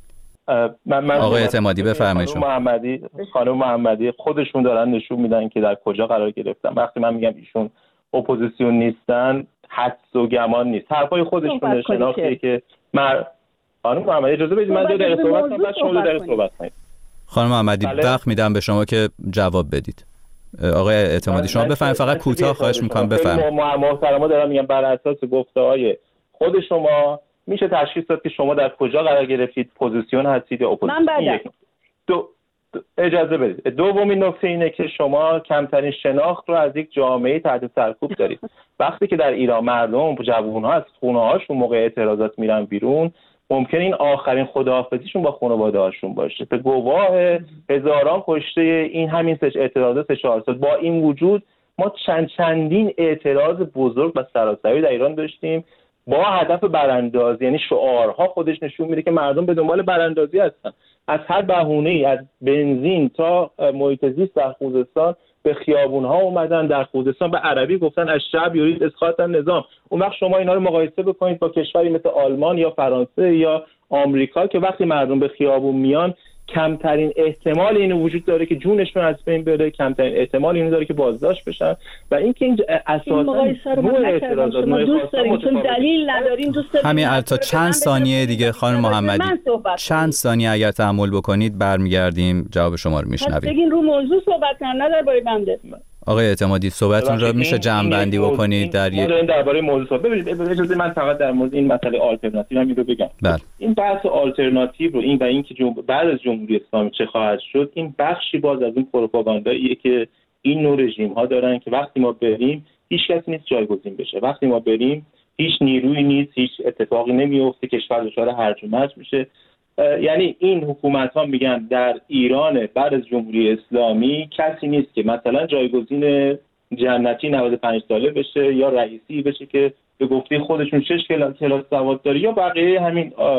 من من آقای اعتمادی بفرمایید. خانم محمدی خانم محمدی خودشون دارن نشون میدن که در کجا قرار گرفتن. وقتی من میگم ایشون اپوزیسیون نیستن، حدس و گمان نیست، حرفای خودشون شناختیه که من خانم محمدی اجازه بدید من دو دقیقه صحبت کنم بعد شما دو دقیقه صحبت کنید. خانم محمدی وقت میدم به شما که جواب بدید. آقای اعتمادی شما بفرمایید، فقط کوتاه خواهش میکنم بفرمایید. محترما دارم میگم بر اساس گفته‌های خود شما میشه تشخیص داد که شما در کجا قرار گرفتید، پوزیسیون هستید یا اپوزیسیون. من دو اجازه بدید. دومین نکته اینه که شما کمترین شناخت رو از یک جامعه تحت سرکوب دارید. وقتی که در ایران مردم جوان‌ها از خونه‌هاشون موقع اعتراضات میرن بیرون، ممکن این آخرین خداحافظیشون با خانواده‌هاشون باشه. به گواه هزاران کشته این همین سه اعتراضات سه چهار سال. با این وجود ما چند چندین اعتراض بزرگ و سراسری در ایران داشتیم با هدف براندازی. یعنی شعارها خودش نشون میده که مردم به دنبال براندازی هستن. از هر بهونه‌ای، از بنزین تا محیط زیست در خوزستان به خیابون‌ها اومدن. در خوزستان به عربی گفتن از شعب یرید اسقاط النظام. اون وقت شما اینا رو مقایسه بکنید با کشوری مثل آلمان یا فرانسه یا آمریکا که وقتی مردم به خیابون میان کمترین احتمال اینو وجود داره که جونشون از بین بره، کمترین احتمال اینو داره که بازداشت بشن و اینکه این اساساً نوع اعتراضات ما دوست داریم چون دلیل نداریم دوست داریم. همین البته چند ثانیه دیگه خانم محمدی چند ثانیه اگر تحمل بکنید برمیگردیم جواب شما رو میشنویم. بگین رو موضوع صحبت کنن نه درباره بنده. آقای اعتمادی صحبتتون رو میشه جمع بندی بکنید در یک درباره موضوع صحبت. ببینید اجازه من فقط در مورد این مسئله آلترناتیو هم رو بگم. بله. این بحث آلترناتیو رو این و این که جم... بعد از جمهوری اسلامی چه خواهد شد، این بخشی باز از اون پروپاگانداییه که این نوع رژیم ها دارن که وقتی ما بریم هیچ کسی نیست جایگزین بشه. وقتی ما بریم هیچ نیرویی نیست، هیچ اتفاقی نمیفته، کشور دچار هرج و مرج میشه. یعنی این حکومت ها میگن در ایران بعد از جمهوری اسلامی کسی نیست که مثلا جایگزین جنتی نود و پنج ساله بشه یا رئیسی بشه که به گفته خودشون شش کلاس سواد داره یا بقیه همین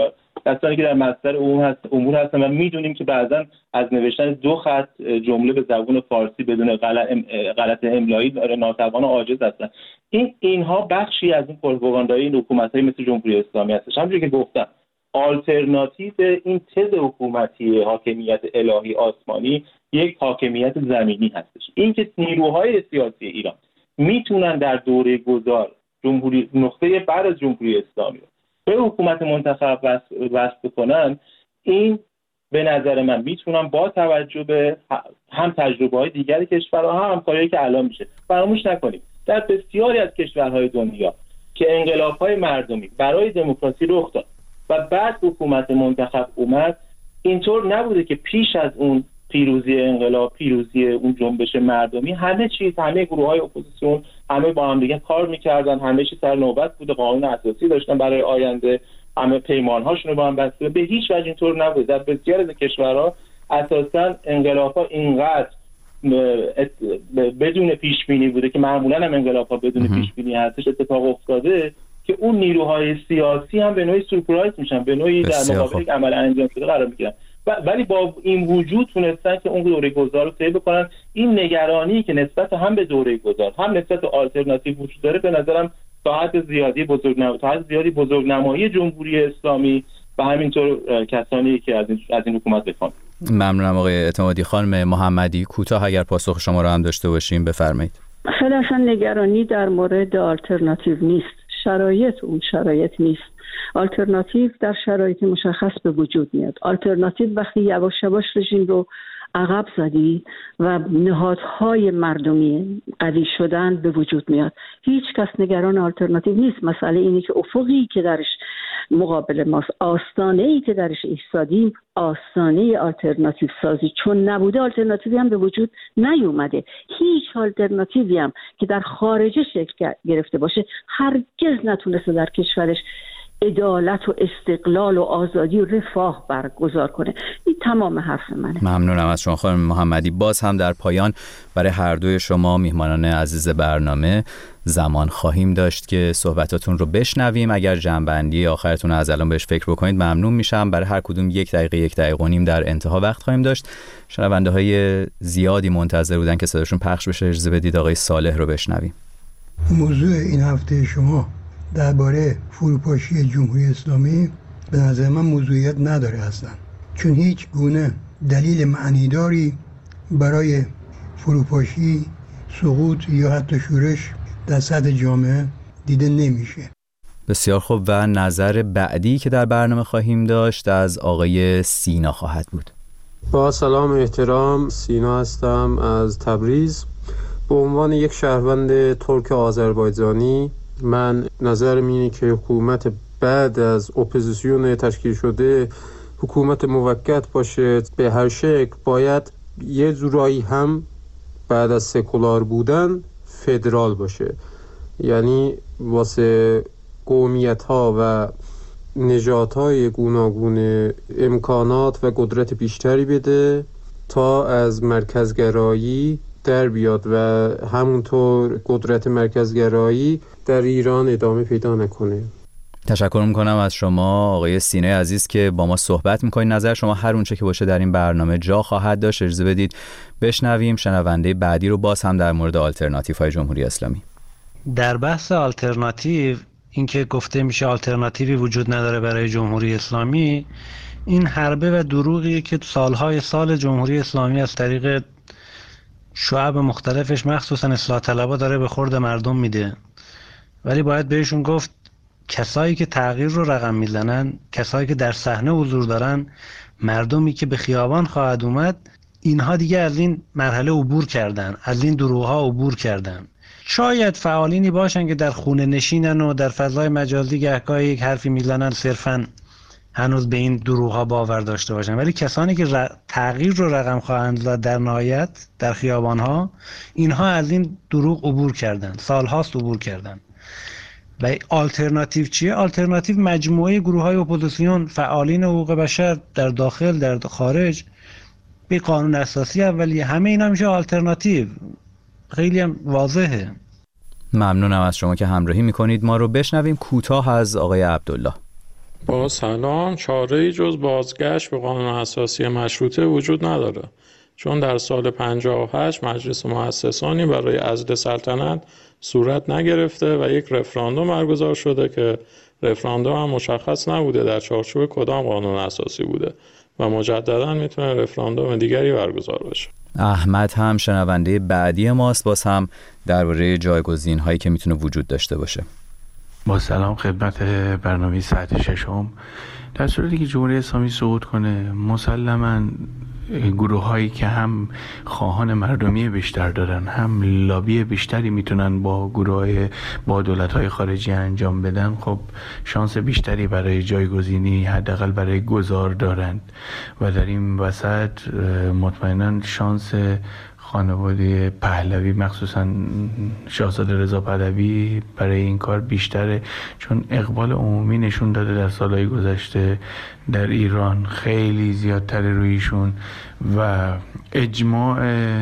کسانی که در مصدر امور هست امور هستن و میدونیم که بعضا از نوشتن دو خط جمله به زبان فارسی بدون غلط املایی ناتوان و عاجز هستن. این اینها بخشی از این پروپاگاندای این حکومت‌های مثل جمهوری اسلامی هستش. همونجوری که گفتم آلترناتیو این تز حکومتی حاکمیت الهی آسمانی یک حاکمیت زمینی هستش. این که نیروهای سیاسی ایران میتونن در دوره گذار جمهوری نقطه بعد از جمهوری اسلامی به حکومت منتخب وصل بکنن، این به نظر من میتونن با توجه به هم تجربه‌های دیگر کشورها هم همکاریایی که الان میشه. فراموش نکنیم در بسیاری از کشورهای دنیا که انقلاب‌های مردمی برای دموکراسی رخ داد و بعد حکومت منتخب اومد، اینطور نبوده که پیش از اون پیروزی انقلاب، پیروزی اون جنبش مردمی، همه چیز، همه گروه‌های اپوزیسیون همه با هم دیگه کار می‌کردن، همه چیز سر نوبت بوده، قانون اساسی داشتن برای آینده، همه پیمان‌هاشون رو با هم بسته. به هیچ وجه اینطور نبوده. در بسیاری از کشورها اساساً انقلاب‌ها اینقدر بدون پیش‌بینی بوده که معمولاً هم انقلاب‌ها بدون پیش‌بینی هستش اتفاق افتاده که اون نیروهای سیاسی هم به نوعی سورپرایز میشن، به نوعی در مقابل یک عمل انجام شده قرار میگیرن، ولی با این وجود تونستن که اون دوره گذار رو طی بکنن. این نگرانی که نسبت هم به دوره گذار هم نسبت به آلترناتیو وجود داره به نظرم تا حد زیادی بزرگنمایی تا حد زیادی بزرگنمایی جمهوری اسلامی و همینطور کسانی که از این از این حکومت بخوان. ممنونم آقای اعتمادی. خانم محمدی کوتاه اگر پاسخ شما رو هم داشته باشیم بفرمایید. خیلی اصلا نگرانی در مورد آلترناتیو نیست، شرایط اون شرایط نیست. آلترناتیو در شرایط مشخص به وجود میاد. آلترناتیو وقتی یواش یواش رژیم رو عقب زدی و نهادهای مردمی قوی شدن به وجود میاد. هیچ کس نگران آلترناتیو نیست. مسئله اینه که افقی که درش مقابل ماست، آستانه‌ای که درش ایستادیم، آستانه آلترناتیو سازی چون نبوده، آلترناتیوی هم به وجود نیومده. هیچ آلترناتیوی هم که در خارج شکل گرفته باشه هرگز نتونسته در کشورش عدالت و استقلال و آزادی و رفاه برگزار کنه. این تمام حرف منه. ممنونم از شما خانم محمدی. باز هم در پایان برای هر دوی شما میهمانان عزیز برنامه زمان خواهیم داشت که صحبتاتون رو بشنویم. اگر جنبندی آخرتون از الان بهش فکر بکنید ممنون میشم. برای هر کدوم یک دقیقه یک دقیقه و نیم در انتها وقت خواهیم داشت. شنونده های زیادی منتظر بودن که صداشون پخش بشه. اجازه بدید آقای صالح رو بشنویم. موضوع این هفته شما درباره فروپاشی جمهوری اسلامی به نظر من موضوعیت نداره اصلا، چون هیچ گونه دلیل معنیداری برای فروپاشی، سقوط یا حتی شورش در سطح جامعه دیده نمیشه. بسیار خوب. و نظر بعدی که در برنامه خواهیم داشت از آقای سینا خواهد بود. با سلام و احترام، سینا هستم از تبریز. به عنوان یک شهروند ترک آذربایجانی من نظرم اینه که حکومت بعد از اپوزیسیون تشکیل شده حکومت موقت باشه به هر شکل، باید یه جورایی هم بعد از سکولار بودن فدرال باشه، یعنی واسه قومیت ها و نژادهای های گوناگون امکانات و قدرت بیشتری بده تا از مرکزگرایی در بیاد و همونطور قدرت مرکزگرایی در ایران ادامه پیدا نکنه. تشکر میکنم از شما آقای سینه عزیز که با ما صحبت میکنید. نظر شما هر اونچه که باشه در این برنامه جا خواهد داشت. اجازه بدید بشنویم شنونده بعدی رو باز هم در مورد آلترناتیو های جمهوری اسلامی. در بحث آلترناتیو، اینکه گفته میشه آلترناتیوی وجود نداره برای جمهوری اسلامی، این حربه و دروغیه که سالهای سال جمهوری اسلامی از طریق شعب مختلفش مخصوصا اصلاح طلبها داره به خورد مردم میده. ولی باید بهشون گفت کسایی که تغییر رو رقم میزنن، کسایی که در صحنه حضور دارن، مردمی که به خیابان خواهد اومد، اینها دیگه از این مرحله عبور کردن، از این دروغ‌ها عبور کردن. شاید فعالینی باشن که در خونه نشینن و در فضای مجازی گهگاهی یک حرفی میزنن صرفاً هنوز به این دروغ‌ها باور داشته باشن، ولی کسانی که ر... تغییر رو رقم خواهند زد در نهایت در خیابان‌ها، اینها از این دروغ عبور کردن، سال‌هاست عبور کردن. و آلترناتیو چیه؟ آلترناتیو مجموعه گروه‌های اپوزیسیون، فعالین حقوق بشر در داخل در خارج، به قانون اساسی اولیه، همه اینا میشه آلترناتیو. خیلی هم واضحه. ممنونم از شما که همراهی میکنید. ما رو بشنویم کوتاه از آقای عبدالله. با سلام، چاره‌ای جز بازگشت به قانون اساسی مشروطه وجود نداره، چون در سال پنجاه و هشت مجلس مؤسسانی برای عزل سلطنت صورت نگرفته و یک رفراندوم برگزار شده که رفراندوم هم مشخص نبوده در چارچوب کدام قانون اساسی بوده و مجددا میتونه رفراندوم دیگری برگزار بشه. احمد هم شنونده بعدی ماست، باز هم درباره جایگزین هایی که میتونه وجود داشته باشه. با سلام خدمت برنامه ساعت ششم. در صورتی که جمهوری اسلامی سقوط کنه، مسلماً گروه هایی که هم خواهان مردمی بیشتر دارن هم لابی بیشتری میتونن با گروه با دولت های خارجی انجام بدن، خب شانس بیشتری برای جایگزینی حداقل برای گذار دارند و در این وسط مطمئنا شانس خانواده پهلوی مخصوصا شاهزاده رضا پهلوی برای این کار بیشتره، چون اقبال عمومی نشون داده در سالهای گذشته در ایران خیلی زیادتر رویشون و اجماع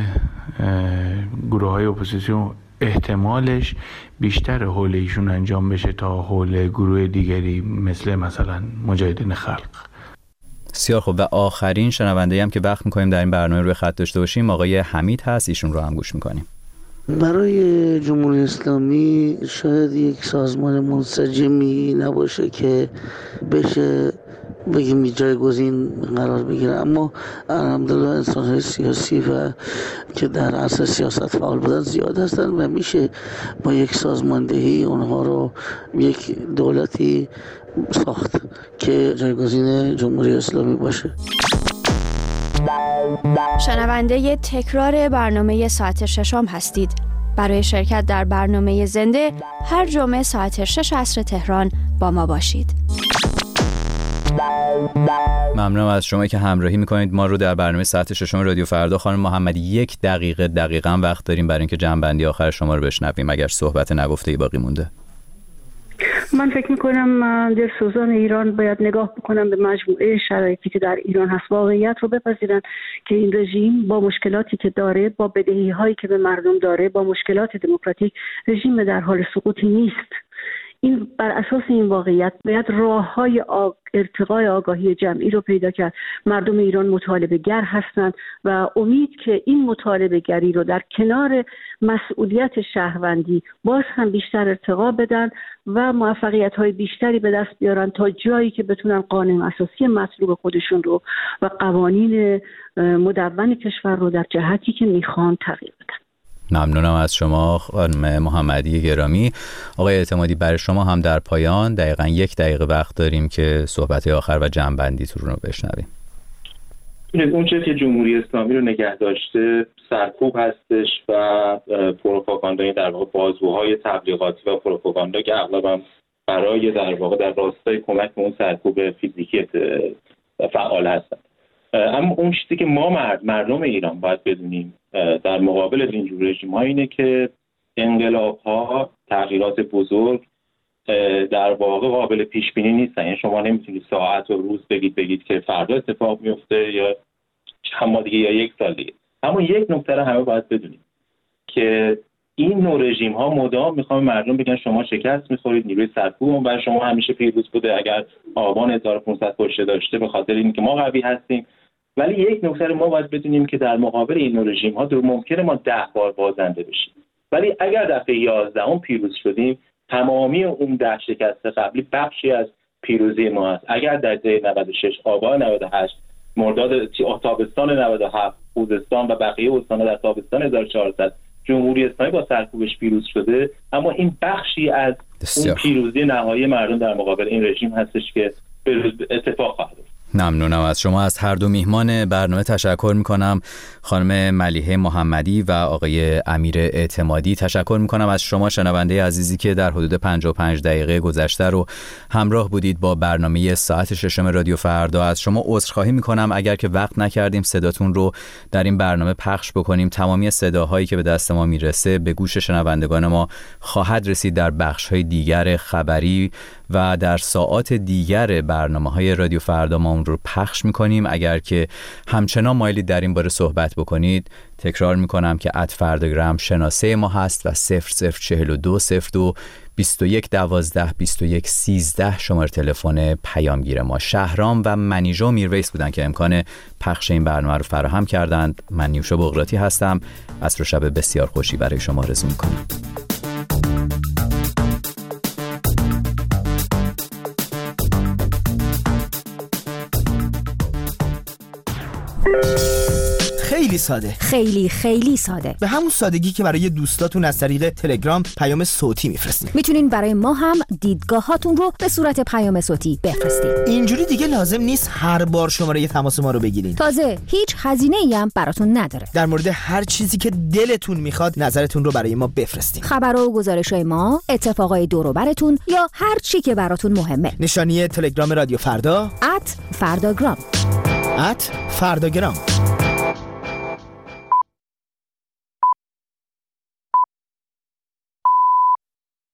گروه های اپوزیسیون احتمالش بیشتر حول ایشون انجام بشه تا حول گروه دیگری مثل مثلا مجاهدین خلق. بسیار خوب. و آخرین شنونده هم که وقت میکنیم در این برنامه روی خط داشته باشیم آقای حمید هست، ایشون رو هم گوش میکنیم. برای جمهوری اسلامی شاید یک سازمان منسجمی نباشه که بشه بگیم جایگزین قرار بگیره، اما الحمدلله انسان‌های سیاسی و که در عرصه سیاست فعال بودن زیاد هستن و میشه با یک سازماندهی اونها رو یک دولتی ساخت که جایگزین جمهوری اسلامی باشه. شنونده تکرار برنامه ساعت ششم هستید. برای شرکت در برنامه زنده هر جمعه ساعت شش عصر تهران با ما باشید. ممنونم از شما که همراهی میکنید ما رو در برنامه ساعت ششم رادیو فردا. خانم محمدی، یک دقیقه دقیقاً وقت داریم برای اینکه جنبندی آخر شما رو بشنویم اگر صحبت نگفته‌ای باقی مونده. من فکر میکنم دلسوزان ایران باید نگاه بکنم به مجموعه شرایطی که در ایران هست، واقعیت رو بپذیرن که این رژیم با مشکلاتی که داره، با بدهی هایی که به مردم داره، با مشکلات دموکراتیک، رژیم در حال سقوطی نیست. این بر اساس این واقعیت باید راه‌های آگ... ارتقای آگاهی جمعی رو پیدا کرد. مردم ایران مطالبه گر هستند و امید که این مطالبه گری رو در کنار مسئولیت شهروندی باز هم بیشتر ارتقا بدن و موفقیت‌های بیشتری به دست بیارن تا جایی که بتونن قانون اساسی مطلوب خودشون رو و قوانین مدون کشور رو در جهتی که میخوان تغییر بدن. ممنونم از شما خانم محمدی گرامی. آقای اعتمادی، برای شما هم در پایان دقیقاً یک دقیقه وقت داریم که صحبت آخر و جنبندیتون رو بشنویم. اون چیزی که جمهوری اسلامی رو نگه داشته سرکوب هستش و پروپاگاندای در واقع بازوهای تبلیغاتی و پروپاگاندا که اغلب هم برای در واقع در راستای کمک به اون سرکوب فیزیکی فعال هستن. اما اون چیزی که ما مرد مردم ایران باید بدونیم در مقابل اینجور رژیم‌ها اینه که انقلاب‌ها، تغییرات بزرگ در واقع قابل پیش بینی نیستن. یعنی شما نمیتونید ساعت و روز بگید بگید که فردا اتفاق میفته یا چند ماه دیگه یا یک سال دیگه. اما یک نکته رو همه باید بدونیم که این نوع رژیم‌ها مدام میخوان مردم بگن شما شکست میخورید، نیروی سرکوب و شما همیشه پیروز بوده. اگر آبان هزار و پانصد کشته داشته به خاطر اینکه ما قوی هستیم. ولی یک نکته رو ما باید بدونیم که در مقابل این نوع رژیم‌ها ممکنه ما ده بار بازنده بشیم، ولی اگر دفعه یازدهم پیروز شدیم تمامی اون ده شکست قبلی بخشی از پیروزی ما است. اگر در دهه نود و شش، آبان نود و هشت، مرداد تابستان نود و هفت، خوزستان و بقیه استان‌ها در تابستان هزار و چهارصد جمهوری اسلامی با سرکوبش پیروز شده، اما این بخشی از اون پیروزی نهایی مردم در مقابل این رژیم هستش که اتفاق خواهد افتاد. ممنونم از شما. از هر دو میهمان برنامه تشکر میکنم، خانم ملیحه محمدی و آقای امیر اعتمادی. تشکر میکنم از شما شنونده عزیزی که در حدود پنجاه و پنج دقیقه گذشته رو همراه بودید با برنامه ساعت ششم رادیو فردا. از شما عذرخواهی میکنم اگر که وقت نکردیم صداتون رو در این برنامه پخش بکنیم. تمامی صداهایی که به دست ما میرسه به گوش شنوندگان ما خواهد رسید در بخش‌های دیگر خبری و در ساعات دیگر برنامه‌های رادیو فردا. ما اون رو پخش میکنیم. اگر که همچنان مایلید در این باره صحبت بکنید، تکرار میکنم که ات فرداگرام شناسه ما هست و صفر صفر چهل و دو صفر دو بیست و یک دوازده بیست و یک سیزده شماره تلفن پیامگیر ما. شهرام و منیژه و میرویس بودن که امکان پخش این برنامه رو فراهم کردند. من نیوشا بغراتی هستم. عصر و شب بسیار خوشی برای شما آرزو میکنم. خیلی ساده، خیلی خیلی ساده، به همون سادگی که برای دوستاتون از طریق تلگرام پیام صوتی میفرستین. میتونین برای ما هم دیدگاهاتون رو به صورت پیام صوتی بفرستین. اینجوری دیگه لازم نیست هر بار شماره تماس ما رو بگیرین. تازه هیچ هزینه‌ای هم براتون نداره. در مورد هر چیزی که دلتون میخواد نظرتون رو برای ما بفرستین. خبرها و گزارش‌های ما، اتفاقای دور و براتون یا هر چی که براتون مهمه. نشانی تلگرام رادیو فردا ات فرداگرام ات فرداگرام